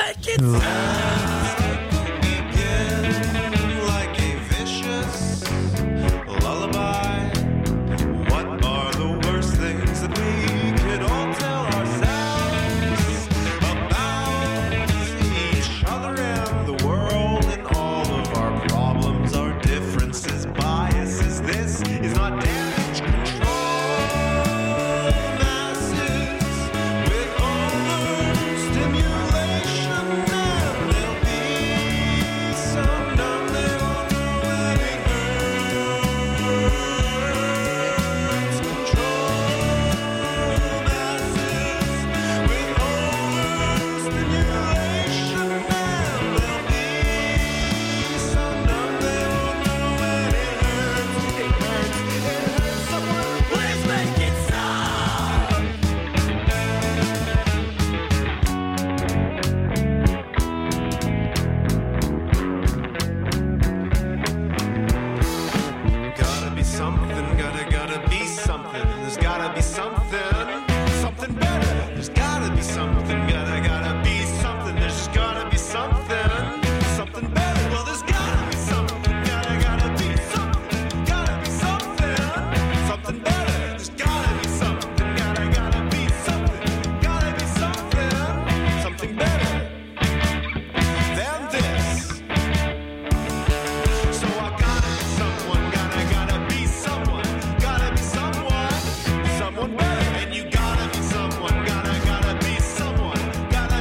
make it stop. Like a vicious lullaby. What are the worst things that we could all tell ourselves about each other and the world and all of our problems, our differences, biases? This is not damage control. Masses with overstimulation, and there'll be some numb they won't know that it hurts. Control masses with overstimulation, and there'll be some numb they won't know that it hurts. It hurts. It hurts. Someone Please make it stop. Gotta be something, gotta be something. There's gotta be something better. There's gotta be something, gotta be something. There's just gotta be something better. Well, there's gotta be something, gotta be something better. There's gotta be something, gotta be something better than this. So I gotta be someone, gotta be someone better. And you gotta be someone, gotta be someone better.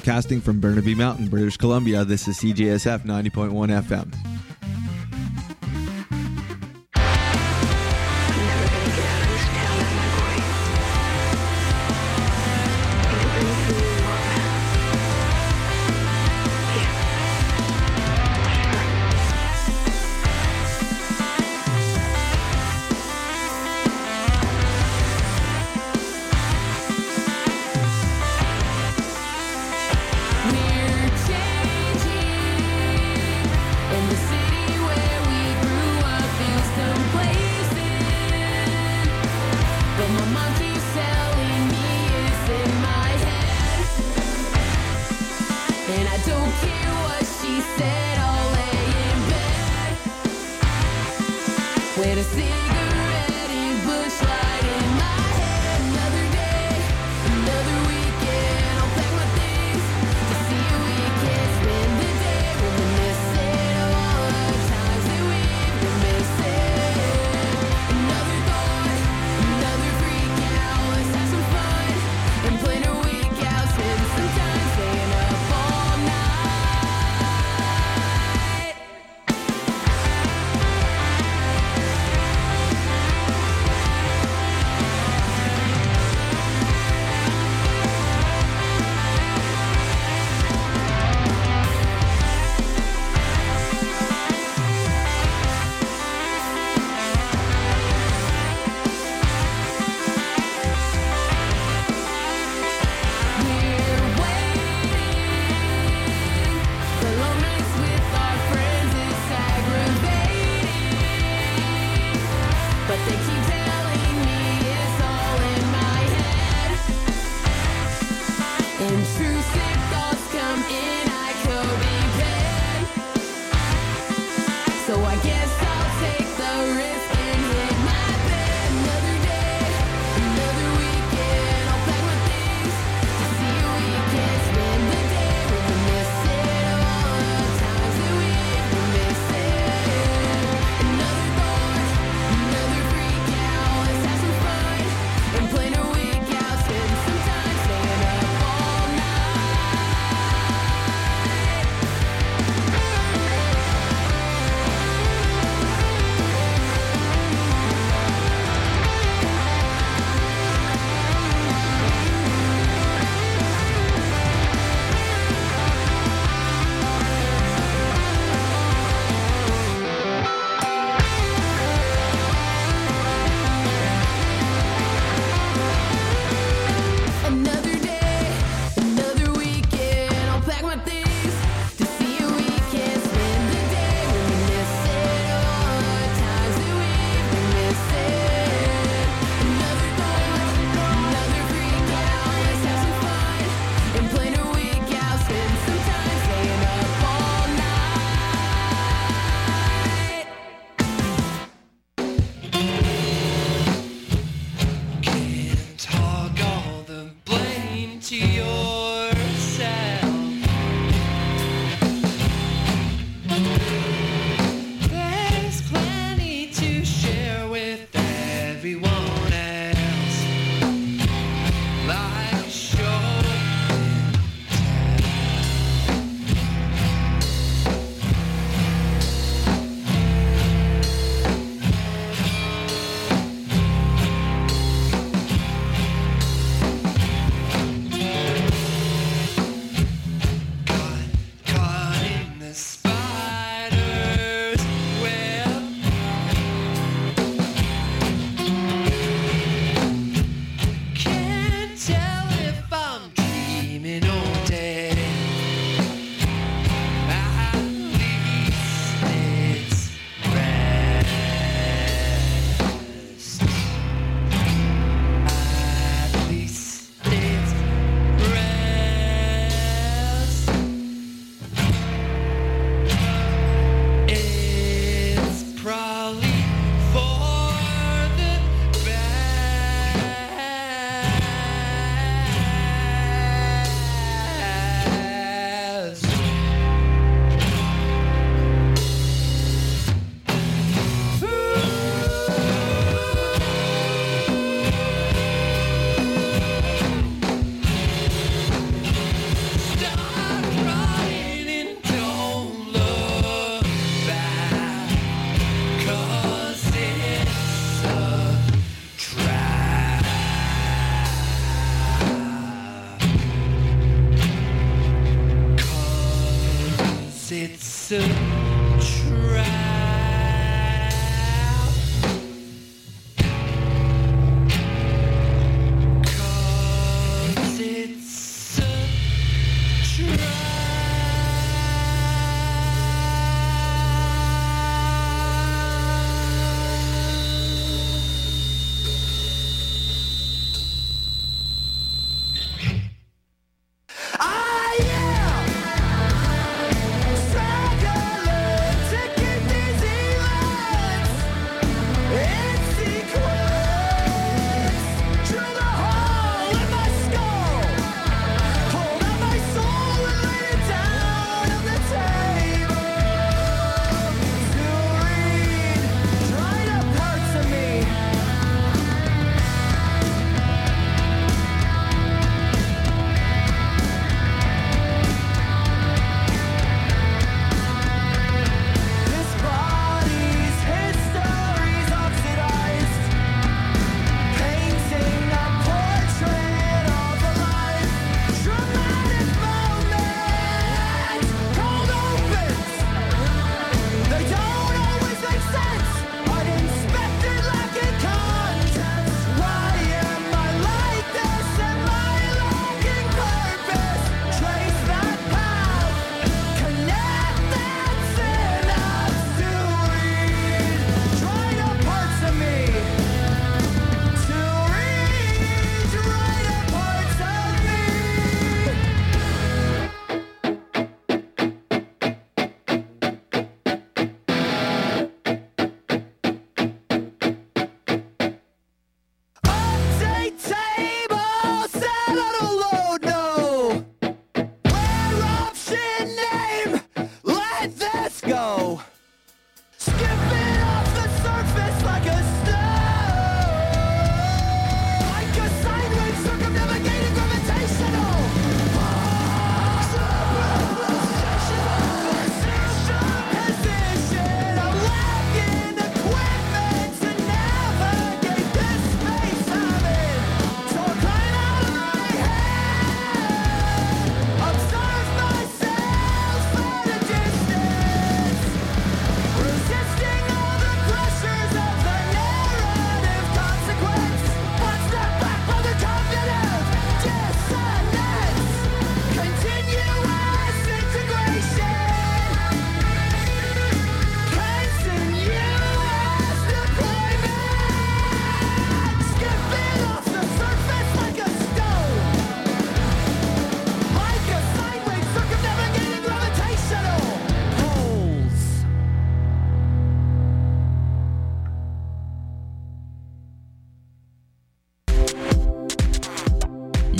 Broadcasting from Burnaby Mountain, British Columbia, this is CJSF 90.1 FM.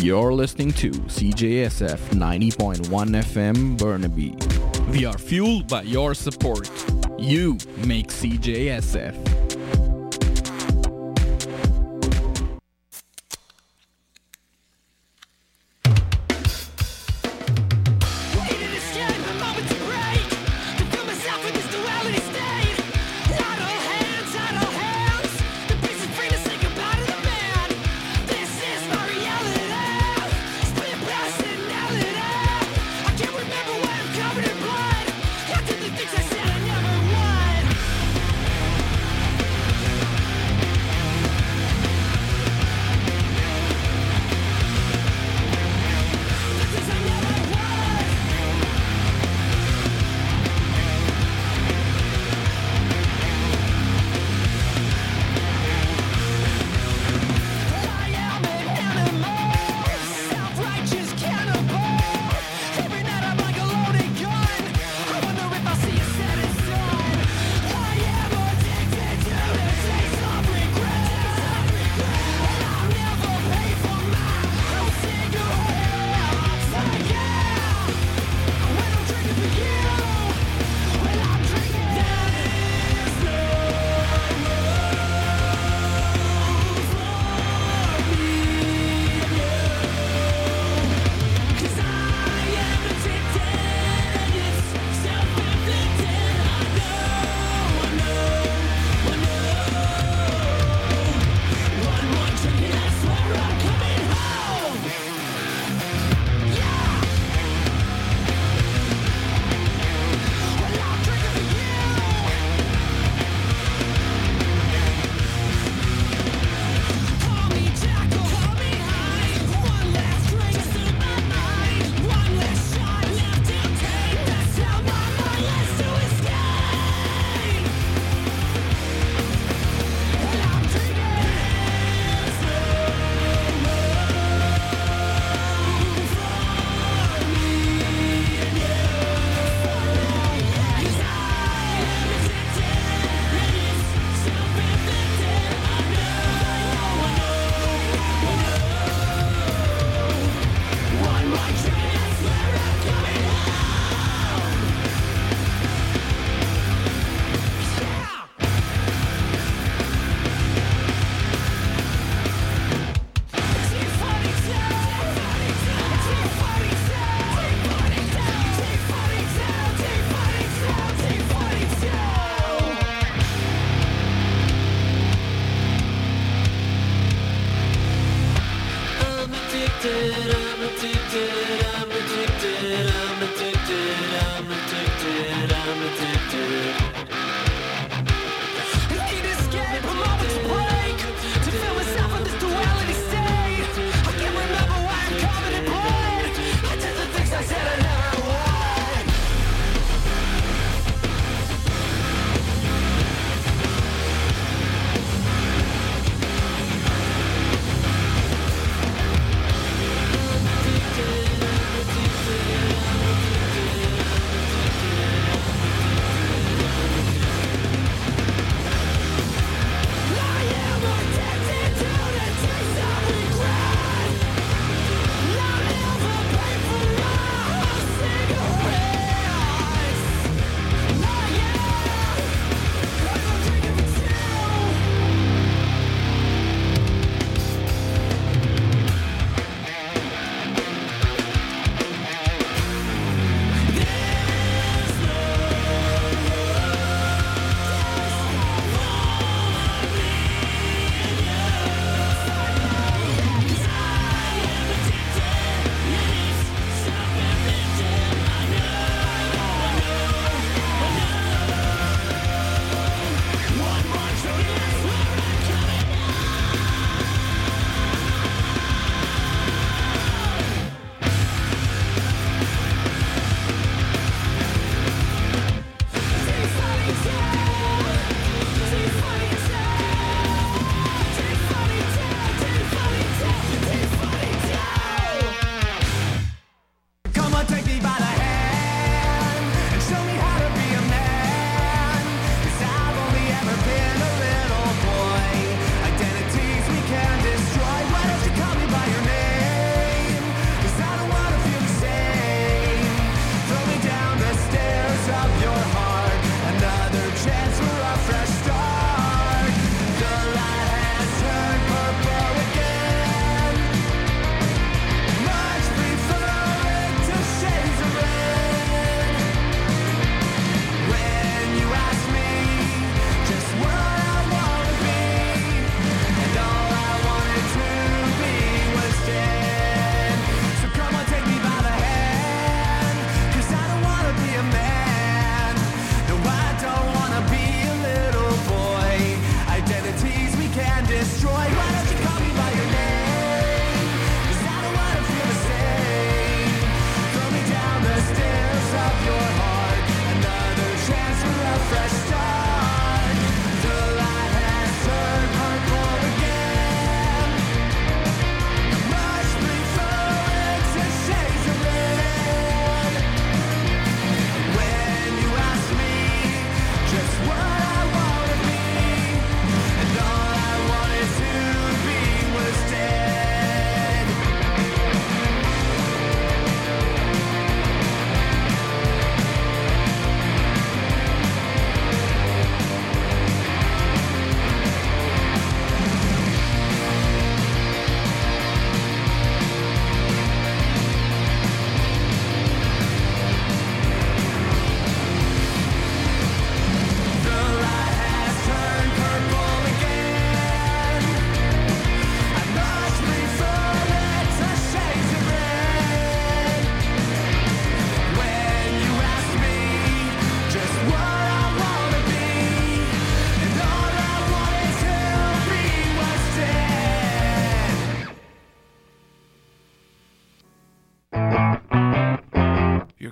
You're listening to CJSF 90.1 FM Burnaby. We are fueled by your support. You make CJSF. Covered in blood. I did the things I said I never would.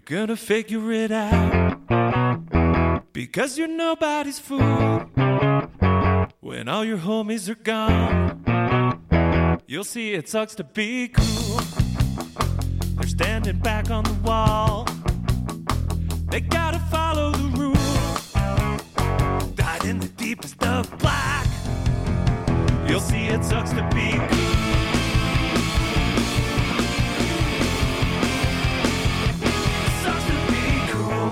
gonna figure it out. Because you're nobody's fool. When all your homies are gone, you'll see it sucks to be cool. They're standing back on the wall. They gotta follow the rules. Died in the deepest of black. You'll see it sucks to be cool. Sucks to be cool.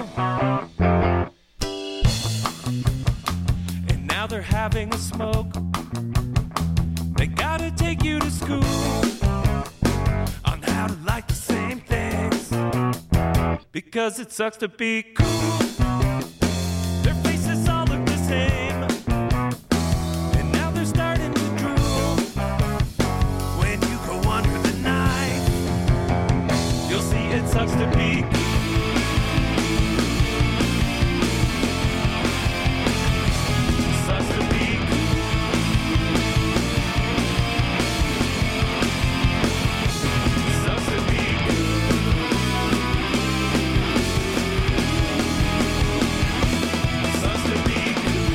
And now they're having a smoke. They gotta take you to school on how to like the same things. Because it sucks to be cool. Their faces all look the same. And now they're starting to drool. When you go under the knife, you'll see it sucks to be cool. Sucks to be cool. Sucks to be cool. Sucks to be cool.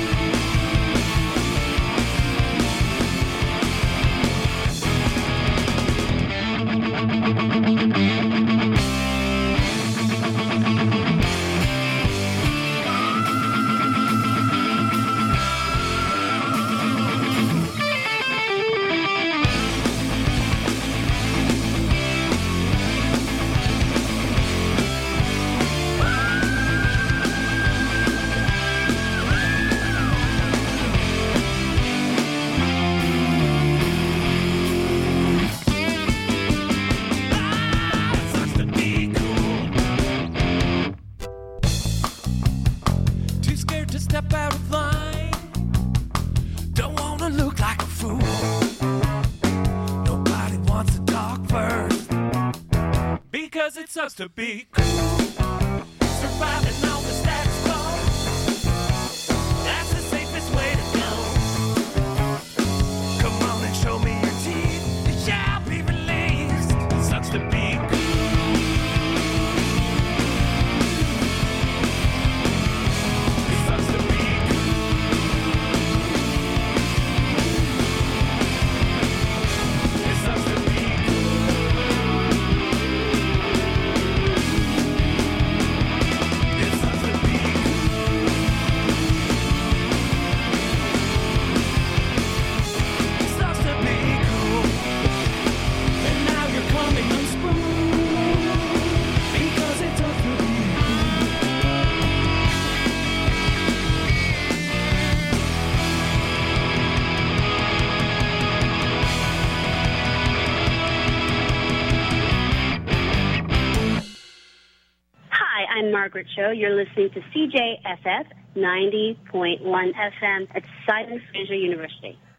Sucks to be cool. Too scared to step out of line. Don't wanna look like a fool. Nobody wants to talk first. Because it sucks to be cool. Surviving on the status quo. That's the safest way to go. Come on and show me your teeth. You shall be released. Sucks to be cool. It sucks to be cool. It sucks to be cool. It sucks to be cool. It sucks to be cool. And now you're coming unspooled. Because it sucks to be Hi, I'm Margaret Cho. You're listening to CJSF 90.1 FM at Sidon Fraser University.